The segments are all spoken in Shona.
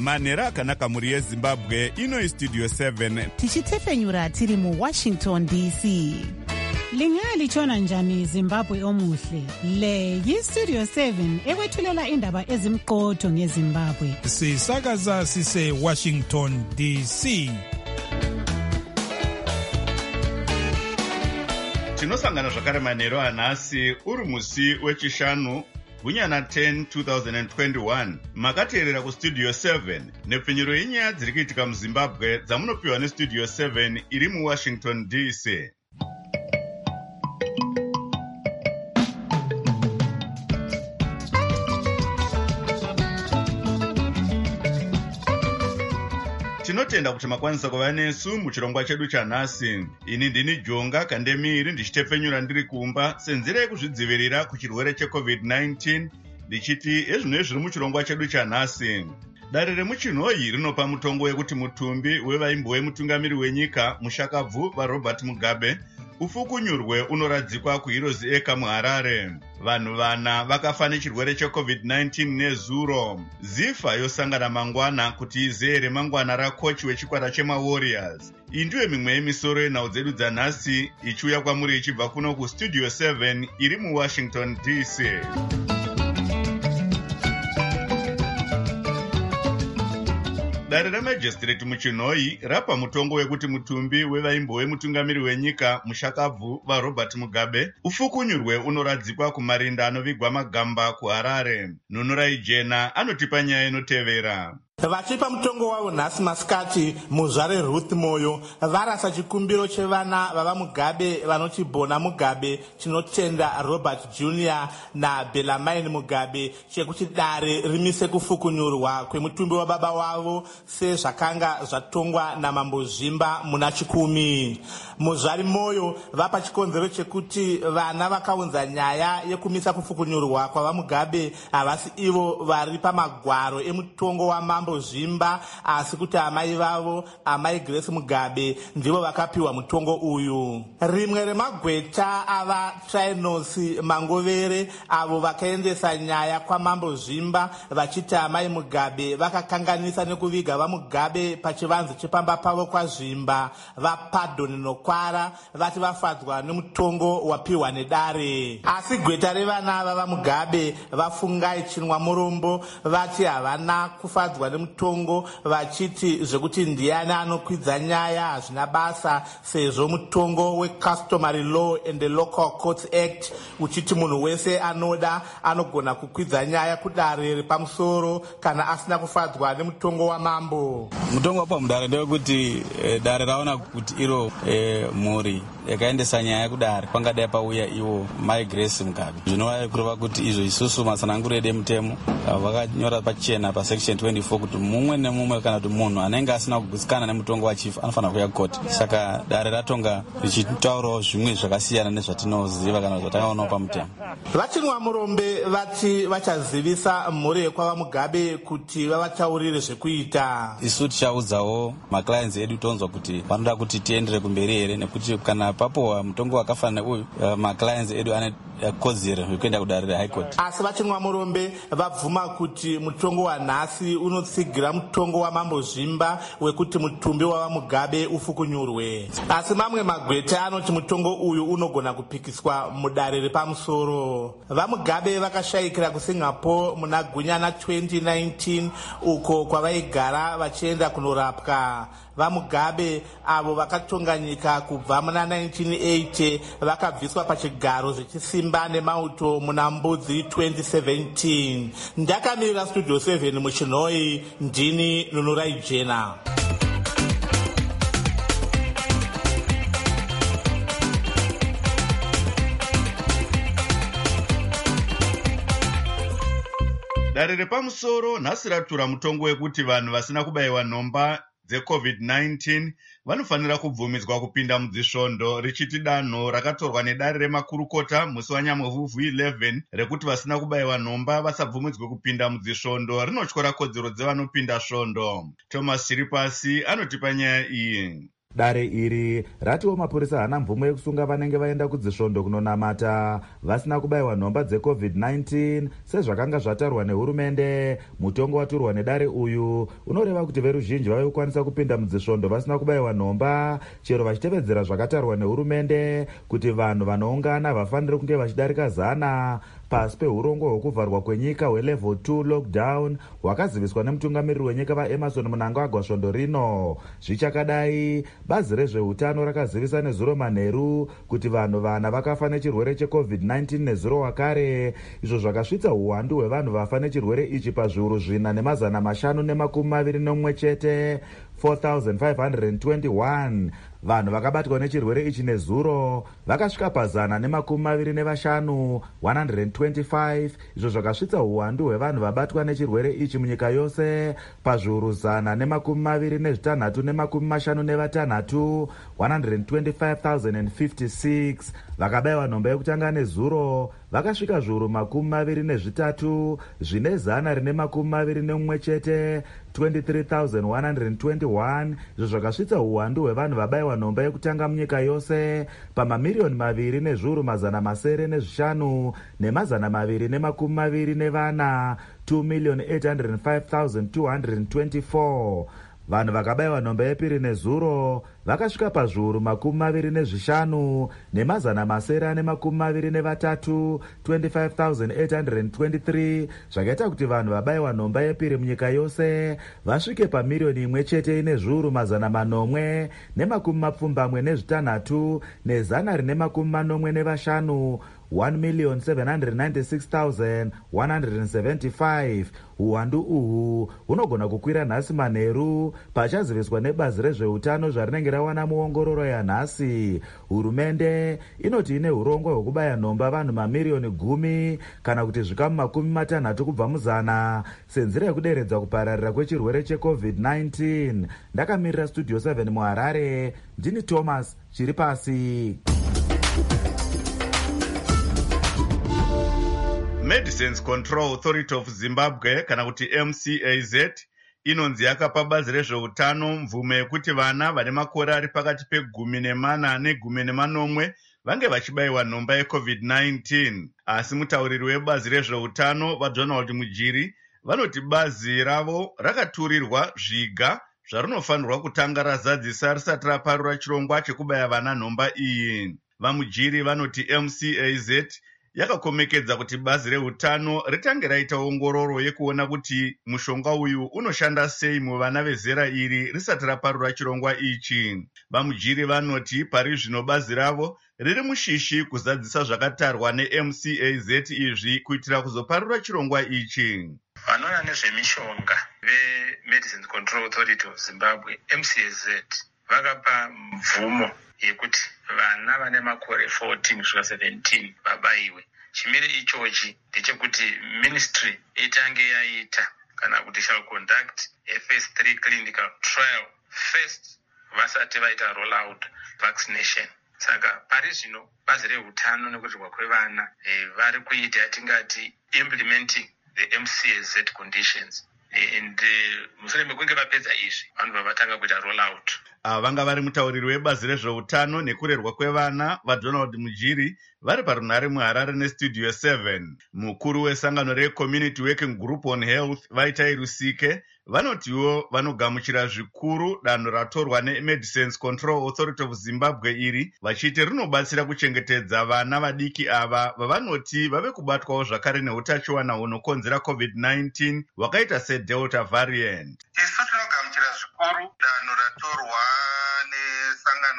manhero akanaka mhuri yezimbabwe. Ino Studio 7 tichitefenyura tiri muWashington DC. Lingalitshona njani Zimbabwe omuhle? Le yiStudio 7 ekwethulela indaba ezimqotho ngeZimbabwe. Sisakaza sise Washington DC. tinosangana zvakare manhero anhasi uri musi wechishanu gunyana 10 2021. Makateerera kuStudio 7 nepfenyuro yenyaya dziri kuitika muZimbabwe dzamunopiwa neStudio 7 iri muWashington DC. Tinotenda kuti makwanisa kuva nesu muchirongwa chedu chanhasi. Ini ndini Jonga Kandemiri ndichitefenyura ndiri kumba senzira yekuzvidzivirira kuchirwere cheCovid-19 ndichiti ezvino zviri muchirongwa chedu chanhasi. Dare remuchinhoyi rinopa mutongo wekuti mutumbi wevaimbo wemutungamiri wenyika Mushakabvu vaRobert Mugabe ufukunyurwe unoradzikwa kuHeroes Acre muHarare. Vanhu vana vakafa nechirwere cheCovid-19 nezuro. Zifa yosangana mangwana kuti izere mangwana rakoch wechikwata chemaWarriors. Iyi ndiyo mimwe yemisoro yenhau dzedu dzanhasi ichiuya kwamuri ichibva kuno kuStudio 7 iri muWashington DC. Dare remajistrate muchinhoyi rapa mutongo wekuti mutumbi wevaimbo wemutungamiri wenyika Mushakabvu vaRobert Mugabe ufukunyurwe unoradzikwa kumarinda anovigwa magamba kuHarare. Nunurai Jena anotipa nyaya inotevera. Vachipa mutongo wavo nhasi masikati muzvare Ruth Moyo varasa chikumbiro chevana vava Mugabe vanoti Bona Mugabe, Chinotenda Robert Jr. na Bellarmine Mugabe chekuti dare rimise kufukunyurwa kwemutumbi wababa wavo sezvakanga zvatongwa naMambo Zvimba muna 10. Muzvari Moyo vapa chikonzero chekuti vana vakaunza nyaya yekumisa kufukunyurwa kwava Mugabe havasi ivo vari pamagwaro emutongo waMambo Zvimba, asi kuti amai vavo amai Grace Mugabe ndivo vakapiwa mutongo uyu. Rimwe remagweta ava Trinos Mangovere avo vakaendesa nyaya kwaMambo Zvimba vachiti amai Mugabe vakakanganisa nekuviga vaMugabe pachivanze chepamba pavo kwaZvimba vaPardon noKwara vati vafadzwa nemutongo wapiwa nedare. Asi gweta revana vava Mugabe vafungai Chinwa Murombo vati havana kufadzwa nemutongo vachiti zvekuti ndiani anokwidza nyaya hazvina basa sezvo mutongo weCustomary Law and the Local Courts Act uchiti munhu wese anoda anogona kukwidza nyaya kudare repamusoro kana asina kufadzwa nemutongo wamambo. Mutongo wapa mudare ndewekuti dare raona kuti iro mhuri yakaendesa nyaya kudare pangadai pauya iwo mai Grace Mugabe. Zvinova kureva kuti izvo isusu matsananguro edemutemo vakanyora pachena pasection 24 kuti mumwe nemumwe kana kuti munhu anenge asina kugutsikana nemutongo wachief anofanira kuuya koti. Saka dare ratonga richitaurawo zvimwe zvakasiyana nezvatinoziva kana zvatakaonawo pamutemo. Vachinwa Murombe vati vachazivisa mhuri yekwava Mugabe kuti vavataurire zvekuita. Isu tichaudzawo maclients edu tonzwa kuti vanoda kuti tiendere kumberi here, nekuti kana papo mutongo wakafanana uyu maclients edu ane kodzero yekuenda kudare reHigh Court. Asi Vachinwa Murombe vabvuma kuti mutongo wanhasi unotsigira mutongo waMambo Zvimba wekuti mutumbi wava Mugabe ufukunyurwe. Asi mamwe magweta anoti mutongo uyu unogona kupikiswa mudare repamusoro. VaMugabe vakashayikira kuSingapore muna gunyana 2019 uko kwavaigara vachienda kunorapwa. VaMugabe avo vakatonga nyika kubva muna 1980 vakabviswa pachigaro zvechisimba nemauto muna Mbudzi 2017. Ndakamirira Studio 7 muchinhoyi, ndini Nunurai Jena. Dare repamusoro nhasi ratura mutongo wekuti vanhu vasina kubayiwa nhomba dzeCovid-19 vanofanira kubvumidzwa kupinda mudzisvondo, richiti danho rakatorwa nedare remakurukota musi waNyamuvhuvhu 11 rekuti vasina kubayiwa nhomba vasabvumidzwe kupinda mudzisvondo rinotyora kodzero dzevanopinda svondo. Thomas Chiripasi anotipa nyaya iyi. Dare iri ratiwo mapurisa hana mvumo yekusunga vanenge vaenda kudzisvondo kunonamata vasina kubayiwa nhomba dzeCovid-19 sezvakanga zvatarwa nehurumende. Mutongo waturwa nedare uyu unoreva kuti veruzhinji vave kukwanisa kupinda mudzisvondo vasina kubayiwa nhomba, chero vachitevedzera zvakatarwa nehurumende kuti vanhu vanoungana vafaniri kunge vachidarika 100 pasi peurongo hwekuvharwa kwenyika hwelevel 2 lockdown hwakaziviswa nemutungamiriri wenyika vaEmerson Mnangagwa svondo rino. Zvichakadai, bazi rezveutano rakazivisa nezuro manheru kuti vanhu 4 vakafa nechirwere cheCovid-19 nezuro wakare, izvo zvakasvitsa uwandu hwevanhu vafa nechirwere ichi pazviuru 4,521 chete, 4,521. Vanhu vakabatwa nechirwere ichi nezuro vakasvika pa125, 125, izvo zvakasvitsa uwandu hwevanhu vabatwa nechirwere ichi munyika yose pazviuru 126,156, 125,056. Vakabayiwa nhomba yekutanga nezuro vakasvika zviuru 23 zvine 121 chete, 23,121, izvo zvakasvitsa uwandu hwevanhu vabayiwa nhomba yekutanga munyika yose pamamiliyoni 2 nezviuru 905 ne224, 2,805,224. Vanhu vakabayiwa nhomba yepiri nezuro vakasvika pazviuru 25 ne223, 25,823, zvakaita kuti vanhu vabayiwa nhomba yepiri munyika yose vasvike pamiliyoni 1 chete ine zviuru 800 ne26 ne145, 1,796,175. Uwandu uhu hunogona kukwira nhasi manheru pachaziviswa nebazi rezveutano zvarinenge rawana muongororo yanhasi. Hurumende inoti ine urongwa hwekubaya nhomba vanhu mamiliyoni 10 kana kuti zvikamu 60 kubva muzana senzira yekuderedza kupararira kwechirwere cheCovid-19. Ndakamirira Studio 7 muHarare, ndini Thomas Chiripasi. Medicines Control Authority of Zimbabwe kana kuti MCAZ inonzi yakapa bazi rezveutano mvume yekuti vana vane makore ari pakati pe14 ne18 vange vachibayiwa nhomba yeCovid-19. Asi mutauriri webazi rezveutano vaDonald Mujiri vanoti bazi ravo rakaturirwa zviga zvarinofanirwa kutanga razadzisa risati raparura chirongwa chekubaya vana nhomba iyi. VaMujiri vanoti MCAZ yakakomekedza kuti bazi reutano ritange raita ongororo yekuona kuti mushonga uyu unoshanda sei muvana vezera iri risati raparura chirongwa ichi. VaMujiri vanoti pari zvino bazi ravo riri mushishi kuzadzisa zvakatarwa neMCAZ izvi kuitira kuzoparura chirongwa ichi. Vanoona nezvemishonga veMedicines Control Authority of Zimbabwe MCAZ vakapa mvumo yekuti vana vane makore 14 kusvika 17 vabayiwe. Chimire ichochi ndechekuti ministry itange yaita kana kuti shall conduct a phase 3 clinical trial first vasati vaita rollout vaccination. Saka pari zvino bazi reutano nekutirwa kwevana vari kuita yatingati implementing the MCAZ conditions. And mushure mekunge vapedza izvi vanhu vavatanga kuita rollout. Vanga vari mutauriri webazi rezveutano nekurerwa kwevana vaDonald Mujiri vari parunhare muHarare neStudio 7. Mukuru wesangano reCommunity Working Group on Health Vaitai Rusike vanotiwo vanogamuchira zvikuru danho ratorwa neMedicines Control Authority of Zimbabwe iri vachiti rinobatsira kuchengetedza vana vadiki ava vavanoti vave kubatwawo zvakare neutachiwana hunokonzera COVID-19 hwakaita seDelta variant. Isu tinogamuchira zvikuru danho ratorwa nesangano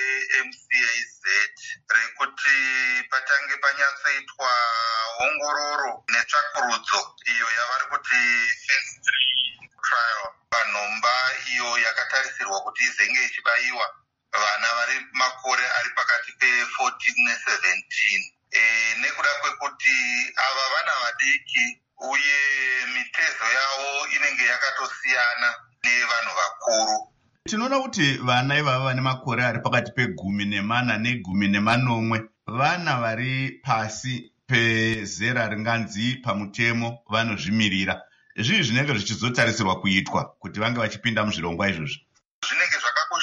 reMCAZ rekuti patange panyatsoitwa ongororo netsvakurudzo iyo yavari kuti phase 3 trial panomba iyo yakatarisirwa kuti izenge ichibayiwa vana vari makore ari pakati pe14 ne17. Nekuda kwekuti ava vana vadiki uye mitezo yavo inenge yakatosiyana nevanhu vakuru. Tinoona kuti vana ivava vane makore ari pakati pe14 ne18 vana vari pasi pezera ringanzi pamutemo vanozvimirira. Zvii zvinenge zvichizotarisirwa kuitwa kuti vange vachipinda muzvirongwa izvozvo? Zvinenge zvakakoshawo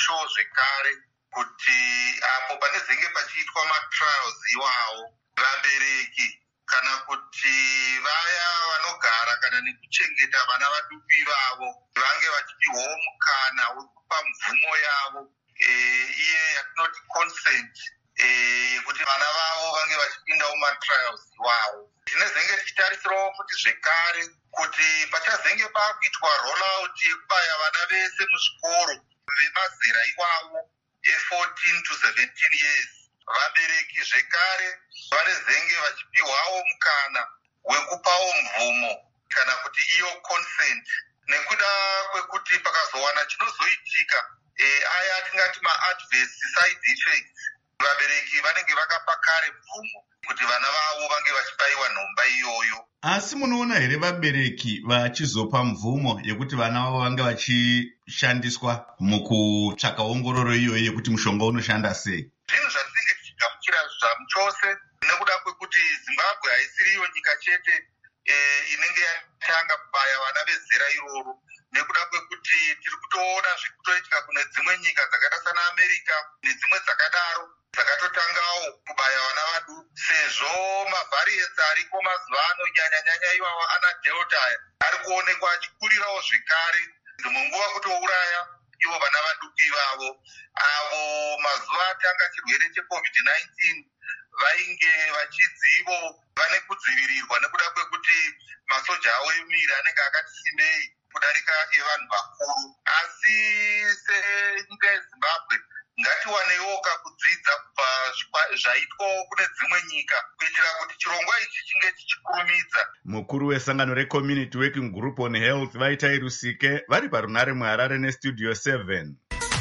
zvekare kuti apo panezenge pachiitwa matrials iwawo, vabereki kana kuti vaya vanogara kana nekuchengeta vana vadupi vavo vange vachipiwawo mukana wekupa mvumo yavo iye yatinoti consent yekuti vana vavo vange vachipindawo matrials iwawo. Tinezenge tichitarisirawo kuti zvekare kuti pachazenge pakuitwa rollout yekubaya vana vese muzvikoro vemazera iwawo e14 to 17 years, vabereki zvekare vanezenge vachipiwawo mukana wekupawo mvumo kana kuti iyo consent, nekuda kwekuti pakazowana chinozoitika aya atingati ma-adverse side effects, vabereki vanenge vakapa kare mvumo kuti vana vavo vange vachibayiwa nhomba iyoyo. Asi munoona here vabereki vachizopa mvumo yekuti vana vavo vange vachishandiswa mukutsvaka ongororo iyoyo yekuti mushonga unoshanda sei? Zvinhu zvatinenge tichigamuchira zvamu chose, nekuda kwekuti Zimbabwe haisiriyo nyika chete inenge yatanga kubaya vana vezera iroro, nekuda kwekuti tiri kutoona zviri kutoitika kune dzimwe nyika dzakaita sana America nedzimwe dzakadaro dzakatotangawo kubaya vana vadu, sezvo mavhariants ariko mazuva ano nyanya iwawa ana delta ari kuonekwa achikurirawo zvekare munguva kutouraya ivo vana vaduki vavo avo mazuva atanga chirwere cheCovid-19 vainge vachidzivo vane kudzivirirwa nekuda kwekuti masoja avo emiri anenge akati simbei kudarika evanhu vakuru. Asi senyika yeZimbabwe ngatiwanewo kakudzidza kubva zvaitwawo kune dzimwe nyika kuitira kuti chirongwa ichi chinge chichikurumidza. Mukuru wesangano reCommunity Working Group on Health Vaitai Rusike vari parunare muHarare neStudio 7.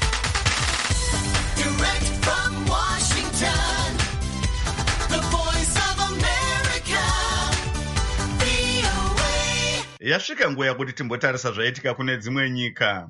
Yasvika nguva yakuti timbotarisa zvaitika kune dzimwe nyika.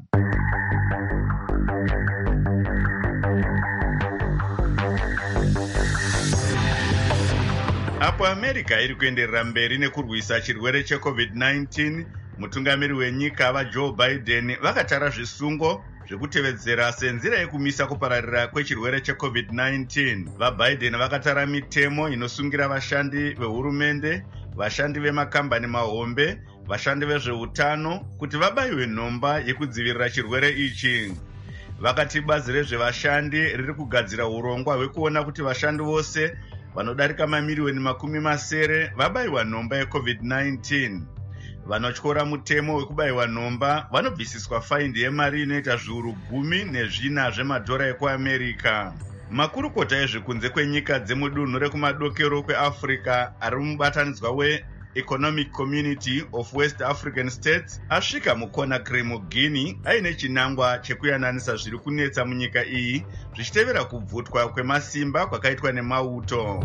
Apo America iri kuenderera mberi nekurwisa chirwere cheCovid-19, mutungamiri wenyika vaJoe Biden vakatara zvisungo zvekutevedzera senzira yekumisa kupararira kwechirwere cheCovid-19. VaBiden vakatara mitemo inosungira vashandi vehurumende, vashandi vemakambani mahombe, vashandi vezveutano kuti vabayiwe nhomba yekudzivirira chirwere ichi. Vakati bazi rezvevashandi riri kugadzira urongwa hwekuona kuti vashandi vose vanodarika mamiliyoni 70 vabayiwa nhomba yeCovid-19. Vanotyora mutemo wekubayiwa nhomba vanobvisiswa faindi yemari inoita zviuru 14 zvemadhora ekuAmerica. Makurukota ezvekunze kwenyika dzemudunhu rekumadokero kweAfrica ari mubatanidzwa weEconomic Community of West African States asvika muConakry muGuinea aine chinangwa chekuyananisa zviri kunetsa munyika iyi zvichitevera kubvutwa kwemasimba kwakaitwa nemauto.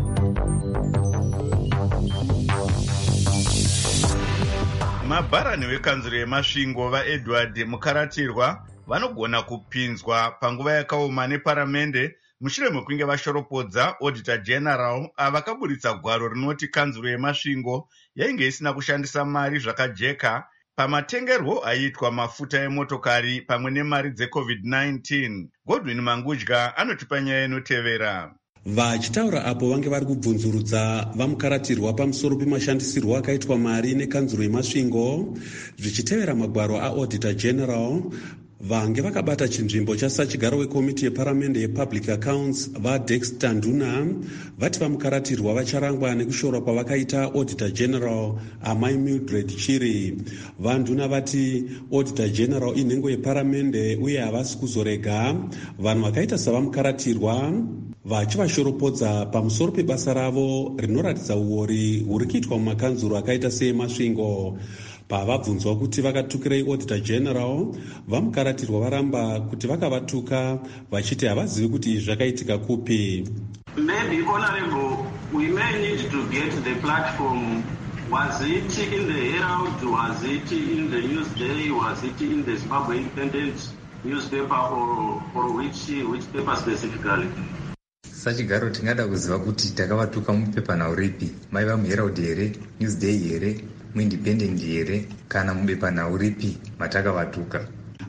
Mabharani wekanzuro yemasvingo vaEdward Mukaratirwa vanogona kupinzwa panguva yakaoma neparamende mushure mekunge vashoropodza Auditor General avakaburitsa gwaro rinoti kanzuro yemasvingo yainge isina kushandisa mari zvakajeka pamatengerwo aiitwa mafuta emotokari pamwe nemari dzeCovid-19. Godwin Mangudya anotipa nyaya inotevera. Vachitaura apo vange vari kubvunzurudza vamukaratirwa pamusoro pemashandisirwo akaitwa mari nekanzuro yemasvingo zvichitevera magwaro aAuditor General, vange vakabata chinzvimbo chasachigaro wekomiti yeparamende yepublic accounts vaDexter Nduna vati vamukaratirwa vacharangwa nekushorwa kwavakaita Auditor General Amai Mildred Chiri. VaNduna vati Auditor General inhengo yeparamende uye havasi kuzorega vanhu vakaita savamukaratirwa vachivashoropodza pamusoro pebasa ravo rinoratidza uori huri kuitwa mumakanzuro akaita seemasvingo. Pavabvunzwa kuti vakatukirei Auditor General, vamukaratirwa varamba kuti vakavatuka vachiti havazivi kuti izvi zvakaitika kupi. Maybe, Honorable, we may need to get the platform. Was it in the Herald? Was it in the Newsday? Was it in the Zimbabwe Independent newspaper or which paper specifically? Sachigaro tingada kuziva kuti takavatuka mupepanhau ripi, maiva muHerald here, Newsday here, muIndependent here, kana mubepanhau ripi matakavatuka.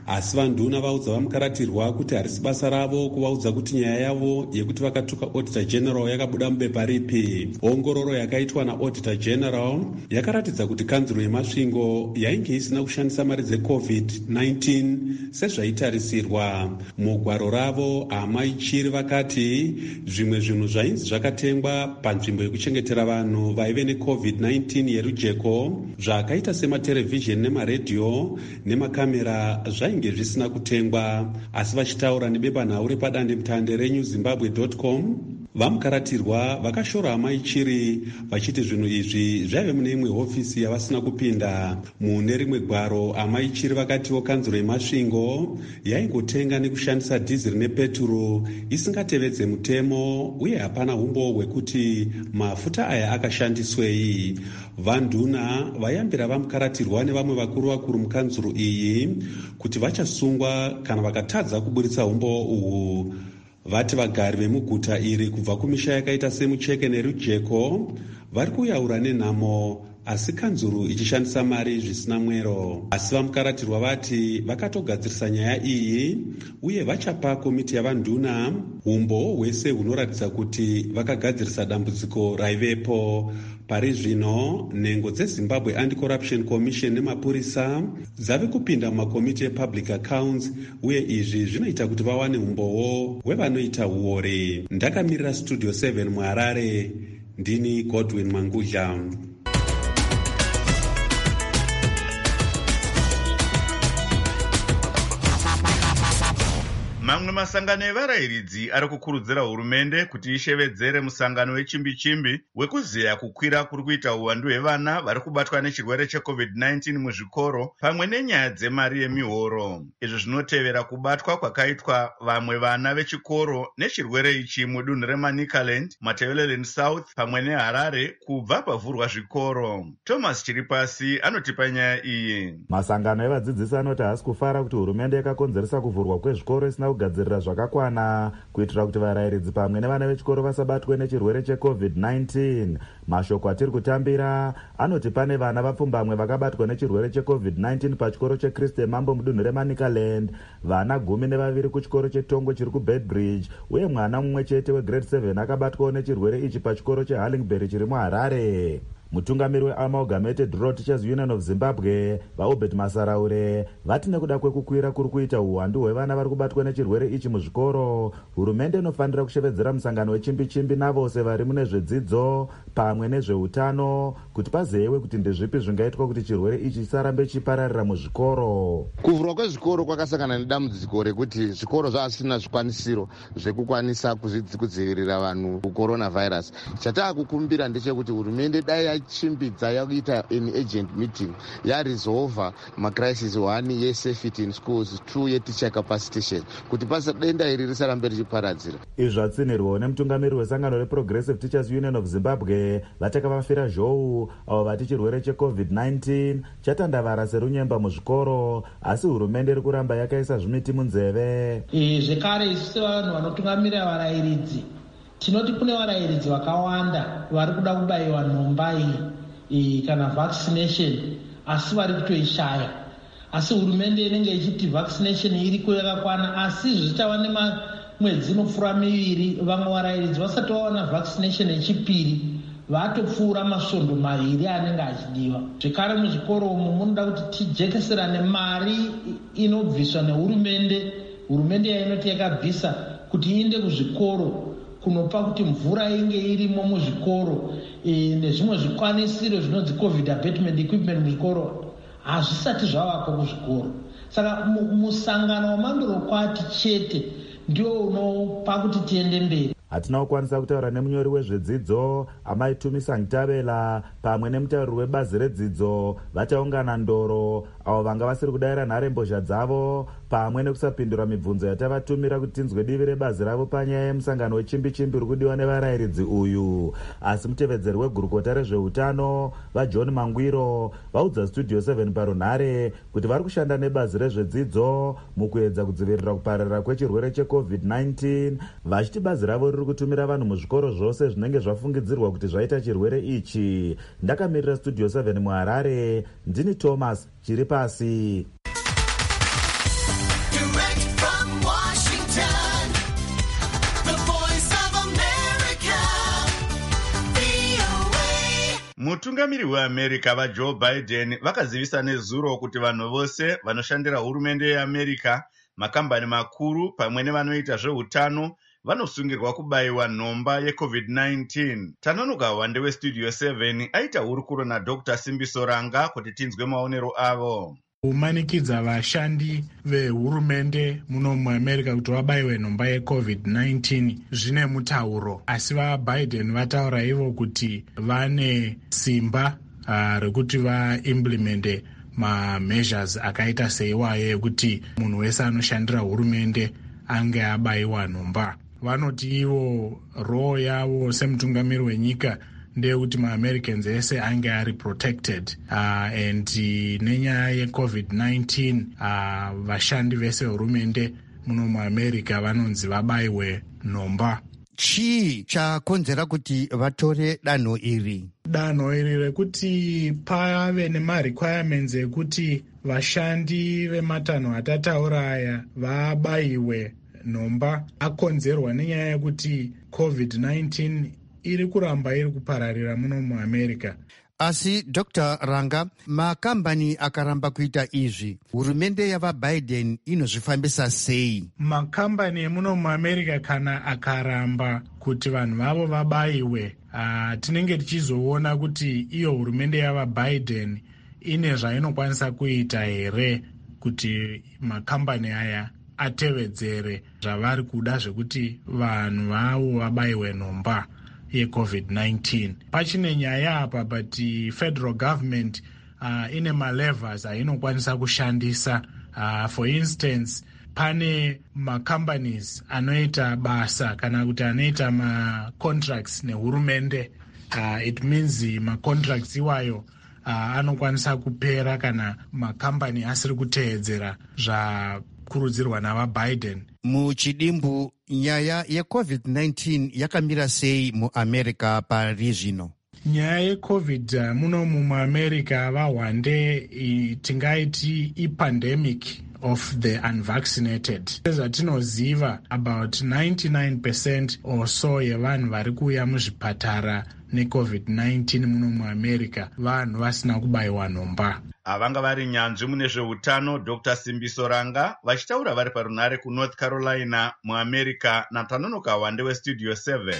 asi vanduna vaudza vamukaratirwa kuti harisi basa ravo kuvaudza kuti nyaya yavo yekuti vakatuka auditor general yakabuda mubepa ripi. Ongororo yakaitwa naauditor general yakaratidza kuti kanzuro yemasvingo yainge isina kushandisa mari dzecovid-19 sezvaitarisirwa. Mugwaro ravo Amai Chiri vakati zvimwe zvinhu zvainzi zvakatengwa panzvimbo yekuchengetera vanhu vaive necovid-19 yerujeko zvakaita sematerevhizheni nemaredhiyo nemakamera zvainge zvisina kutengwa. Asi vachitaura nebepanhau repadandemutande reNewZimbabwe.com, vamukaratirwa vakashora Amai Chiri vachiti zvinhu izvi zvaive mune imwe hofisi yavasina kupinda. Mune rimwe gwaro Amai Chiri vakatiwo kanzuro yemasvingo yaingotenga nekushandisa dhiziri nepeturo isingatevedze mutemo uye hapana umbo hwekuti mafuta aya akashandiswei. Vanduna vayambira vamukaratirwa nevamwe vakuru mukanzuro iyi kuti vachasungwa kana vakatadza kuburitsa umbo uhu. Vati vagari vemuguta iri kubva kumisha yakaita semucheke nerujeko vari kuyaura nenhamo, asi kanzuro ichishandisa mari zvisina mwero. Asi vamukaratirwa vati vakatogadzirisa nyaya iyi uye vachapa komiti yavanduna umbo hwese hunoratidza kuti vakagadzirisa dambudziko raivepo. Pari zvino nhengo dzeZimbabwe Anti-Corruption Commission nemapurisa dzave kupinda mumakomiti epublic accounts uye izvi zvinoita kuti vawane umbowo hwevanoita uore. Ndakamirira Studio 7 muHarare, ndini Godwin Mangudla. Mamwe masangano evarayiridzi ari kukurudzira hurumende kuti ishevedzere musangano wechimbi-chimbi wekuzeya kukwira kuri kuita uwandu hwevana vari kubatwa nechirwere cheCovid-19 muzvikoro pamwe nenyaya dzemari yemihoro. Izvi zvinotevera kubatwa kwakaitwa vamwe vana vechikoro nechirwere ichi mudunhu reManicaland, Matabeleland South pamwe neHarare kubva pavhurwa zvikoro. Thomas Chiripasi anotipa nyaya iyi. Masangano evadzidzisi anoti haasi kufara kuti hurumende yakakonzeresa kuvhurwa kwezvikoro isina kugadzirira zvakakwana kuitira kuti varayiridzi pamwe nevana vechikoro vasabatwe nechirwere cheCovid-19. Mashoko atiri kutambira anoti pane vana vapfumbamwe vakabatwa nechirwere cheCovid-19 pachikoro cheKriste Mambo mudunhu reManicaland, vana 12 kuchikoro cheTongo chiri kuBedbridge uye mwana mumwe chete wegrade 7 akabatwawo nechirwere ichi pachikoro cheHarlingbury chiri muHarare. Mutungamiri weAmalgamated Rural Teachers Union of Zimbabwe vaObert Masaraure vati nekuda kwekukwira kuri kuita uwandu hwevana vari kubatwa nechirwere ichi muzvikoro, hurumende inofanira kushevedzera musangano wechimbi-chimbi navose vari mune zvedzidzo pamwe nezveutano kuti pazeyiwe kuti ndezvipi zvingaitwa kuti chirwere ichi chisarambe chipararira muzvikoro. Kuvhurwa kwezvikoro kwakasangana nedambudziko rekuti zvikoro zvasina zvikwanisiro zvekukwanisa kudzivirira vanhu kucoronavirus. Chataakukumbira ndechekuti hurumende dai yachimbidza yakuita an agent meeting yaresolva macrisis 1 yesafety in schools, 2 yeteacher capacitation kuti pasa denda iri risarambe richiparadzira. Izvi zvatsinirwawo nemutungamiri wesangano reProgressive Teachers Union of Zimbabwe vatakavafira zhou avo vati chirwere cheCovid-19 chatandavara serunyemba muzvikoro, asi hurumende iri kuramba yakaisa zvimiti munzeve. Zvekare isu sevanhu vanotungamira varayiridzi tinoti kune varayiridzi vakawanda vari kuda kubayiwa nhomba iyi kana vaccination asi vari kutoishaya. Asi hurumende inenge ichiti vaccination iriko yakakwana, asi zvichava nemwedzi inopfuura 2 vamwe varayiridzi vasati vawana vaccination yechipiri vatopfuura masvondo 2 anenge achidiwa. Zvekare muzvikoro umu munoda kuti tijekeserane mari inobviswa nehurumende, hurumende yainoti yakabvisa kuti iinde kuzvikoro kunopa kuti mvura inge irimo muzvikoro nezvimwe zvikwanisiro zvinonzi covid abatement equipment muzvikoro hazvisati zvavako kuzvikoro. Saka musangano wamandorokwati chete ndio unopa kuti tiende mberi. Hatina kukwanisa kutaura nemunyori wezvedzidzo Amai Tumisa Ngitabela pamwe nemutauriri webazi redzidzo vachaungana ndoro avo vanga vasiri kudayira nharembozha dzavo pamwe nekusapindura mibvunzo yatavatumira kuti tinzwe divi rebazi ravo panyaya yemusangano wechimbi-chimbi uri kudiwa nevarayiridzi uyu. Asi mutevedzeri wegurukota rezveutano vaJohn Mangwiro vaudza Studio 7 parunhare kuti vari kushanda nebazi rezvedzidzo mukuedza kudzivirira kupararira kwechirwere cheCovid-19 vachiti bazi ravo riri kutumira vanhu muzvikoro zvose zvinenge zvafungidzirwa kuti zvaita chirwere ichi. Ndakamirira Studio 7 muHarare, ndini Thomas Chiripasi. mutungamiri weamerica vajoe biden vakazivisa nezuro kuti vanhu vose vanoshandira hurumende yeamerica, makambani makuru pamwe nevanoita zveutano vanosungirwa kubayiwa nhomba yecovid-19. Tanonoka wande westudio 7 aita hurukuro naDr. Simbiso Ranga kuti tinzwe maonero avo. Kumanikidza vashandi vehurumende muno muamerica kuti vabayiwe nhomba yecovid-19 zvine mutauro, asi vaBiden vataura ivo kuti vane simba rekuti vaimplemente mameasures akaita seiwayo ekuti munhu wese anoshandira hurumende ange abayiwa nhomba. Vanoti ivo role yavo semutungamiri wenyika ndeyekuti maAmericans ese ange ari protected and nenyaya yecovid-19 vashandi vese hurumende muno muamerica vanonzi vabayiwe nhomba. Chii chakonzera kuti vatore danho iri? Danho iri rekuti pave nemarequirements ekuti vashandi vematanho atataura aya vabayiwe nhomba akonzerwa nenyaya yekuti covid-19 iri kuramba iri kupararira muno muamerica. Asi Dr. Ranga, makambani akaramba kuita izvi, hurumende yavaBiden inozvifambisa sei? Makambani emuno muamerica kana akaramba kuti vanhu vavo vabayiwe, tinenge tichizoona kuti iyo hurumende yavaBiden ine zvainokwanisa kuita here kuti makambani aya atevedzere zvavari kuda zvekuti vanhu vavo vabayiwe nhomba yecovid-19. Pachine nyaya apa, but federal government ine malevers ainokwanisa kushandisa. For instance, pane macompanies anoita basa kana kuti anoita macontracts nehurumende. It means macontracts iwayo anokwanisa kupera kana makambani asiri kuteedzera zvakurudzirwa navaBiden. Muchidimbu, nyaya yecovid-19 yakamira sei muamerica pari zvino? Nyaya yecovid muno muamerica vahwande tingaiti ipandemic of the unvaccinated. Sezvatinoziva, about 99% or so yevanhu vari kuuya muzvipatara necovid-19 muno muamerica vanhu vasina kubayiwa nhomba. Avanga vari nyanzvi mune zveutano Dr. Simbiso Ranga vachitaura vari parunare kuNorth Carolina muamerica naTanonoka wande westudio 7.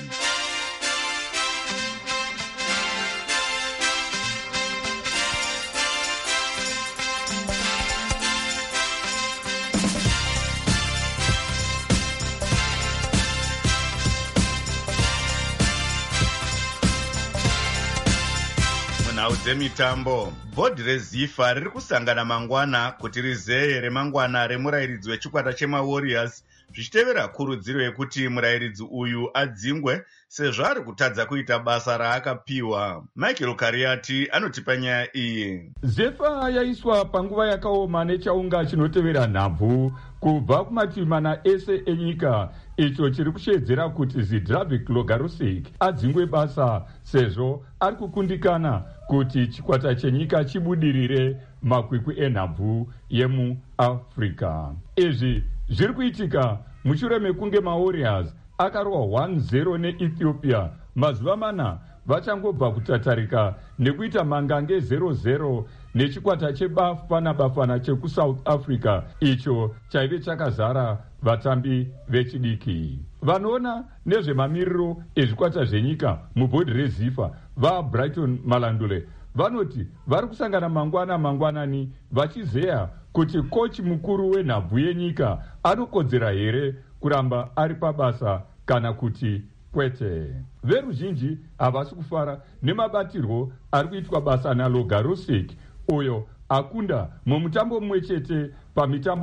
Munhau dzemitambo, bhodhi reZIFA riri kusangana mangwana kuti rizeye remangwana remurayiridzi wechikwata chemaWarriors zvichitevera kurudziro yekuti murayiridzi uyu adzingwe sezvo ari kutadza kuita basa raakapiwa. Michael Kariati anotipa nyaya iyi. ZIFA yaiswa panguva yakaoma nechaunga chinotevera nhabvu kubva kumativi mana ese enyika, icho chiri kushedzera kuti Zdravik Logarusik adzingwe basa sezvo ari kukundikana kuti chikwata chenyika chibudirire makwikwi enhabvu yemuAfrica. Izvi zviri kuitika mushure mekunge maWarriors akarwa 1-0 neEthiopia mazuva mana vachangobva kutatarika nekuita mangange 0-0 nechikwata chebafana bafana chekuSouth Africa, icho chaive chakazara vatambi vechidiki. Vanoona nezvemamiriro ezvikwata zvenyika mubhodhi reZIFA vaBrighton Malandule vanoti vari kusangana mangwanani vachizeya kuti kochi mukuru wenhabvu yenyika anokodzera here kuramba ari pabasa kana kuti kwete. Veruzhinji havasi kufara nemabatirwo ari kuitwa basa naLogarusik, uyo akunda mumutambo mumwe chete pamitambo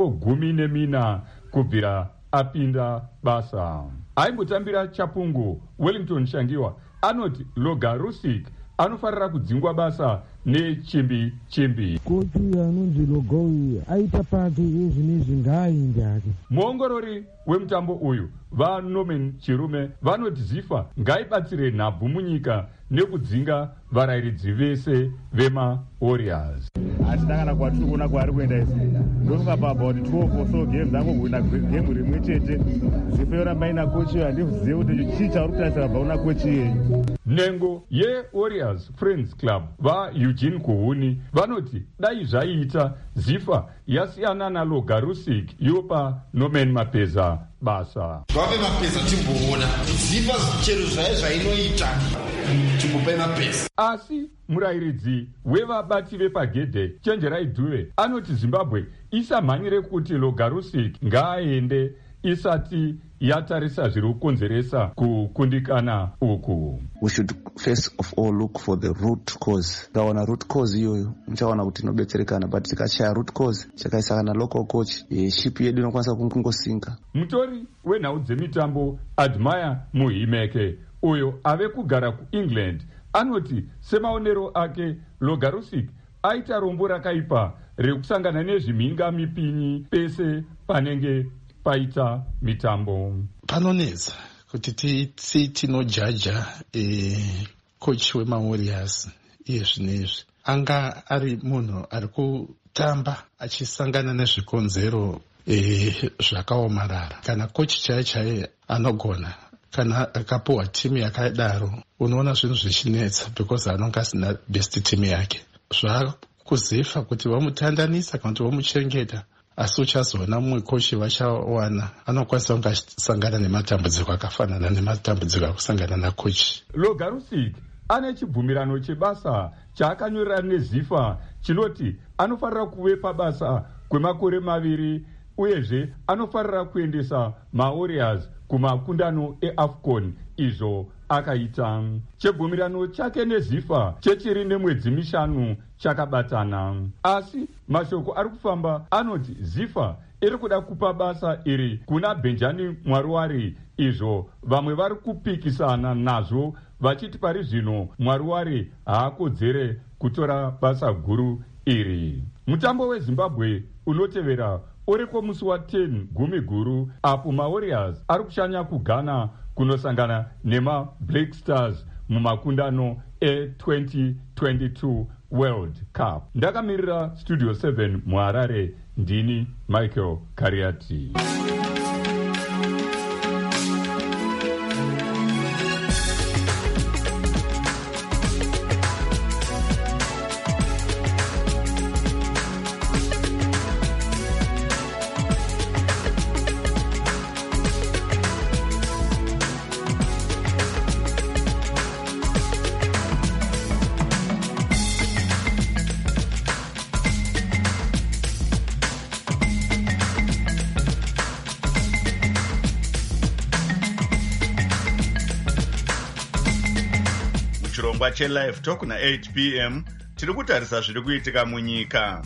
14 kubvira apinda basa. Aimbotambira Chapungu, Wellington Shangiwa anoti Logarusik anofarira kudzingwa basa nechimbi. Kochi anonzi Logowi aita pake ezvinezvi ngaaende hake. Muongorori wemutambo uyu vaNorman Chirume vanoti ZIFA ngaibatsire nhabvu munyika nekudzinga varayiridzi vese vemaWarriors. hatina kana kwatiri kuona kwaari kuenda isi ndofunga paabout 12 or so games angohwina gemu rimwe chete. Zifa yoramba ina kochi handizive kuti chii chauri kutarisira bva una kochi iyeyi. Nhengo yeWarriors Friends Club vaEugene Kuhuni vanoti dai zvaiita Zifa yasiyana naLogarusik yopa Norman Mapeza basa. Vape Mapeza timboona Zifa chero zvainoita timbopai Mapeza. Asi murayiridzi wevabati vepagedhe Chenjerai Dube anoti Zimbabwe isamhanyire kuti Logarusik ngaaende isati yatarisa zviri kukonzeresa kukundikana uku. We should first of all look for the root cause. Tikaona root cause iyoyo muchaona kuti inobetserekana, but tikashaya root cause chakaisa kana local coach ship yedu inokwanisa kungosinka. Mutori wenhau dzemitambo Admire Muhimeke uyo ave kugara kuEngland anoti semaonero ake Logarusik aita rombo rakaipa rekusangana nezvimhinga mipinyi pese panenge paita mitambo. Panonetsa kuti tinojaja coach wemaWarriors iye zvinezvi anga ari munhu ari kutamba achisangana nezvikonzero zvakaomarara. Kana coach chaiye anogona kana akapuwa timu yakadaro unoona zvinhu zvichinetsa because anonga asina best team yake. Zvakuzifa kuti vamutandanisa kana kuti vamuchengeta, asi uchazoona mumwe kochi vachawana anokwanisa kungasangana nematambudziko akafanana nematambudziko akusangana nakochi. Logarusik ane chibvumirano chebasa chaakanyorera neZifa chinoti anofarira kuve pabasa kwemakore 2 uyezve anofarira kuendesa maWarriors kumakundano eAFCON izvo akaita. Chibvumirano chake neZifa chechiri nemwedzi 5 chakabatana, asi mashoko ari kufamba anoti Zifa iri kuda kupa basa iri kuna Benjani Mwaruware, izvo vamwe vari kupikisana nazvo vachiti pari zvino Mwaruware haakodzere kutora basa guru iri. Mutambo weZimbabwe unotevera uri kwomusi wa10 gumi guru apo maWarriors ari kushanya kuGhana kunosangana nemaBlack Stars mumakundano e2022 World Cup. Ndakamirira Studio 7 muHarare, ndini Michael Kariati. Chirongwa cheLive Talk na 8 p.m. tiri kutarisa zviri kuitika munyika.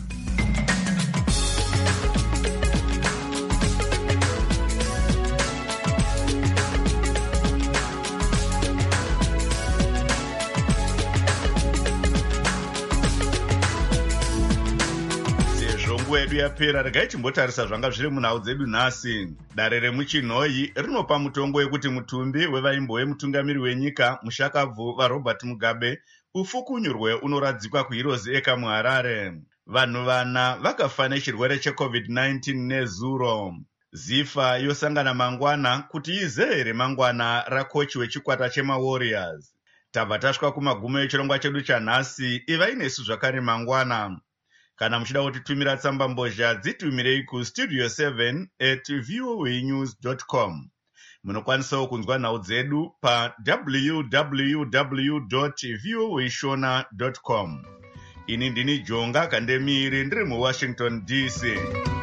Sezvo nguva yedu yapera, regai timbotarisa zvanga zviri munhau dzedu nhasi. Dare remuchinhoyi rinopa mutongo wekuti mutumbi wevaimbo wemutungamiri wenyika mushakabvu vaRobert Mugabe ufukunyurwe unoradzikwa kuHeroes Acre muHarare. Vanhu 4 vakafa nechirwere cheCovid-19 nezuro. Zifa yosangana mangwana kuti ize remangwana rakochi wechikwata chemaWarriors. Tabva tasvika kumagumo echirongwa chedu chanhasi. Ivai nesu zvakare mangwana. Kana muchida kutitumira tsamba mbozha dzitumirei kustudio 7@voanews.com. Munokwanisawo kunzwa nhau dzedu pa www.voashona.com. Ini ndini Jonga Kandemiri ndiri muWashington DC.